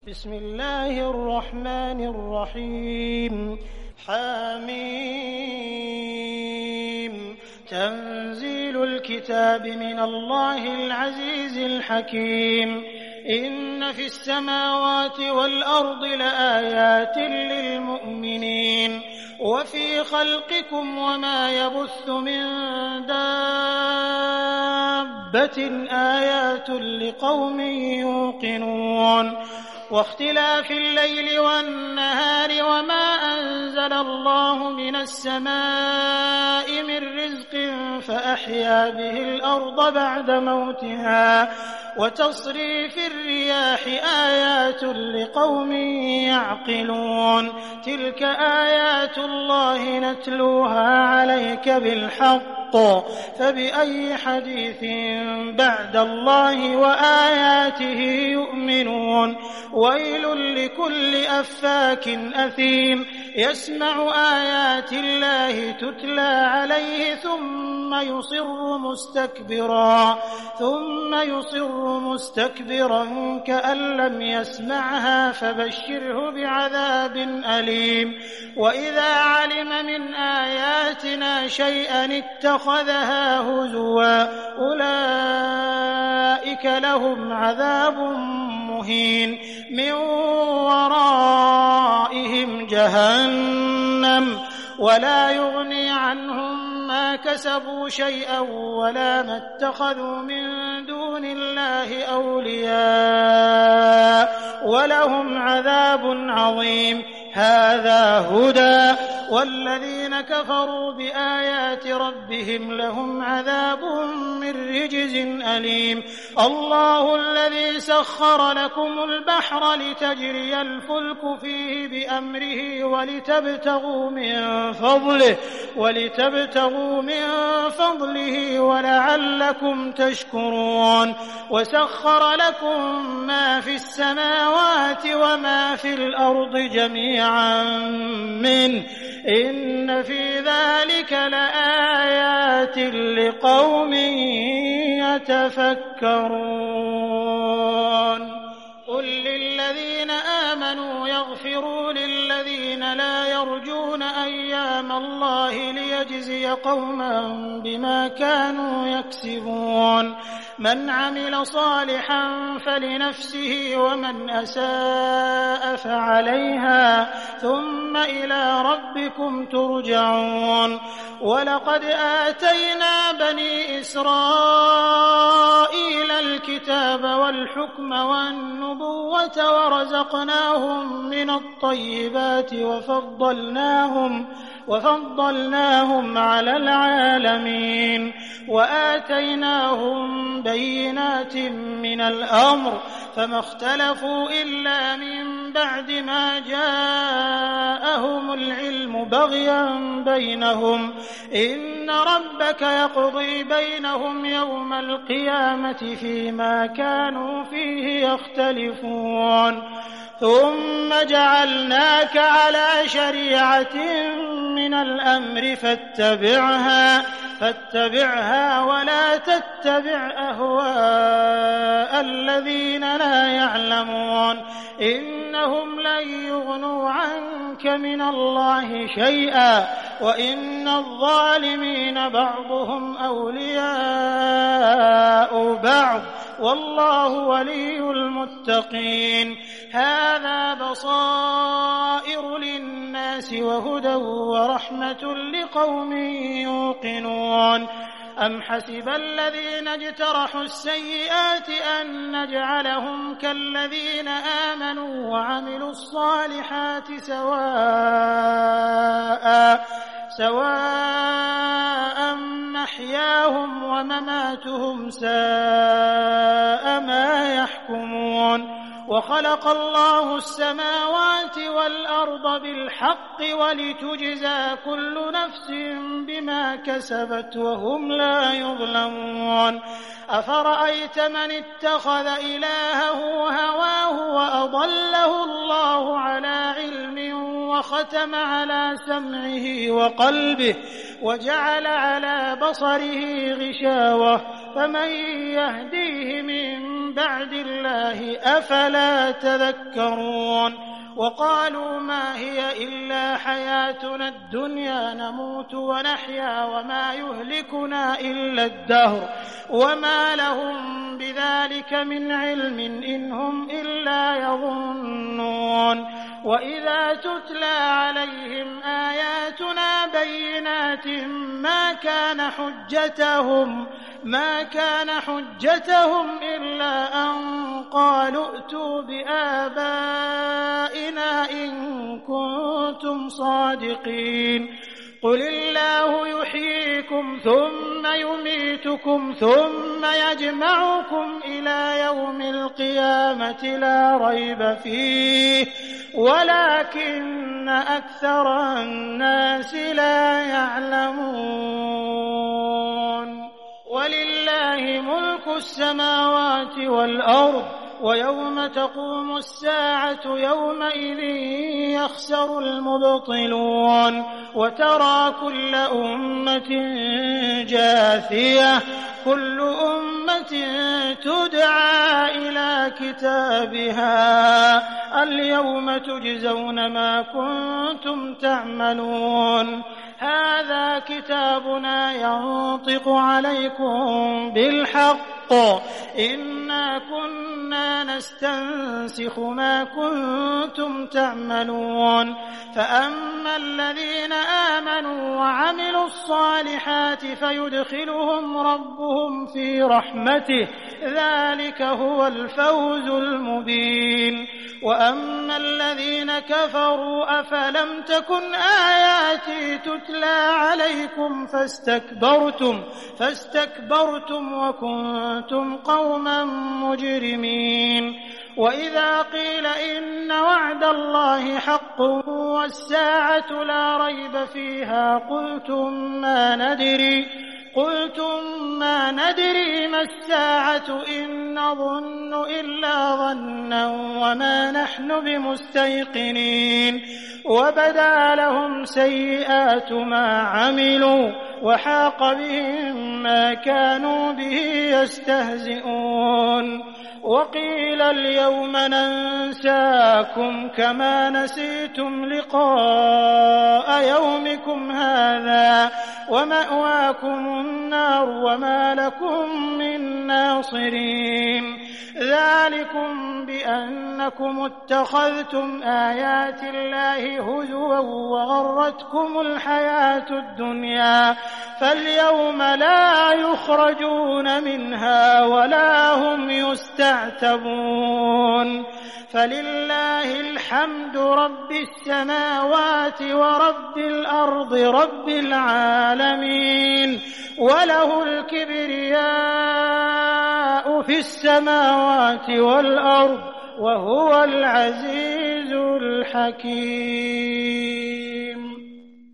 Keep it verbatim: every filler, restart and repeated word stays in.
بسم الله الرحمن الرحيم حميم تنزيل الكتاب من الله العزيز الحكيم إن في السماوات والأرض لآيات للمؤمنين وفي خلقكم وما يبث من دابة آيات لقوم يوقنون واختلاف الليل والنهار وما أنزل الله من السماء من رزق فأحيا به الأرض بعد موتها وتصريف الرياح آيات لقوم يعقلون تلك آيات الله نتلوها عليك بالحق فبأي حديث بعد الله وآياته يؤمنون ويل لكل أفاك أثيم يسمع آيات الله تتلى عليه ثم يصر مستكبرا ثم يصر مستكبرا كأن لم يسمعها فبشره بعذاب أليم وإذا علم من آياتنا شيئا اتخذها هزوا أولئك لهم عذاب مهين من ورائهم جهنم ولا يغني عنهم ما كسبوا شيئا ولا ما اتخذوا من دون الله أولياء ولهم عذاب عظيم هذا هدى والذين كفروا بآيات ربهم لهم عذاب من رجز أليم الله الذي سخر لكم البحر لتجري الفلك فيه بأمره ولتبتغوا من فضله ولتبتغوا من فضله ولعلكم تشكرون وسخر لكم ما في السماوات وما في الأرض جميعا منه إن في ذلك لآيات لقوم يتفكرون قل للذين آمنوا يغفروا للذين لا يرجون أيام الله ليجزي قوما بما كانوا يكسبون من عمل صالحا فلنفسه ومن أساء فعليها ثم إلى ربكم ترجعون ولقد آتينا بني إسرائيل الكتاب والحكم والنبوة ورزقناهم من الطيبات وفضلناهم وفضلناهم على العالمين وآتيناهم بينات من الأمر فما اختلفوا إلا من بعد ما جاءهم العلم بغيا بينهم إن ربك يقضي بينهم يوم القيامة فيما كانوا فيه يختلفون ثم جعلناك على شريعة من الأمر فاتبعها فاتبعها ولا تتبع أهواء الذين لا يعلمون إنهم لن يغنوا عنك من الله شيئا وإن الظالمين بعضهم أولياء بعض والله ولي المتقين هذا بصائر للناس وهدى ورحمة لقوم يوقنون أم حسب الذين اجترحوا السيئات أن نجعلهم كالذين آمنوا وعملوا الصالحات سواء سواء محياهم ومماتهم ساء ما يحكمون وخلق الله السماوات والأرض بالحق ولتجزى كل نفس بما كسبت وهم لا يظلمون أفرأيت من اتخذ إلهه هواه وأضله الله على علم وختم على سمعه وقلبه وجعل على بصره غشاوة فمن يهديه من من بعد الله أفلا تذكرون وقالوا ما هي إلا حياتنا الدنيا نموت ونحيا وما يهلكنا إلا الدهر وما لهم بذلك من علم إن هم إلا يظنون وإذا تتلى عليهم آياتنا بينات ما كان حجتهم ما كان حجتهم إلا أن قالوا ائتوا بآبائنا إن كنتم صادقين قل الله يحييكم ثم يميتكم ثم يجمعكم إلى يوم القيامة لا ريب فيه ولكن أكثر الناس لا يعلمون ولله ملك السماوات والأرض ويوم تقوم الساعة يومئذ يخسر المبطلون وترى كل أمة جاثية كل أمة تدعى إلى كتابها اليوم تجزون ما كنتم تعملون هذا كتابنا ينطق عليكم بالحق إنا كنا نستنسخ ما كنتم تعملون فأما الذين آمنوا وعملوا الصالحات فيدخلهم ربهم في رحمته ذلك هو الفوز المبين وأما الذين كفروا أفلم تكن آياتي تتلى عليكم فاستكبرتم فاستكبرتم وكنتم قوما مجرمين وإذا قيل إن وعد الله حق والساعة لا ريب فيها قلتم ما ندري قلتم ما ندري ما الساعة إن نظن إلا ظنا وما نحن بمستيقنين وبدا لهم سيئات ما عملوا وحاق بهم ما كانوا به يستهزئون وقيل اليوم ننساكم كما نسيتم لقاء يومكم هذا ومأواكم النار وما لكم من ناصرين ذلكم بأنكم اتخذتم آيات الله هزوا وغرتكم الحياة الدنيا فاليوم لا يخرجون منها ولا هم يستعتبون فلله الحمد رب السماوات ورب الأرض رب العالمين وله الكبرياء في السماوات والأرض وهو العزيز الحكيم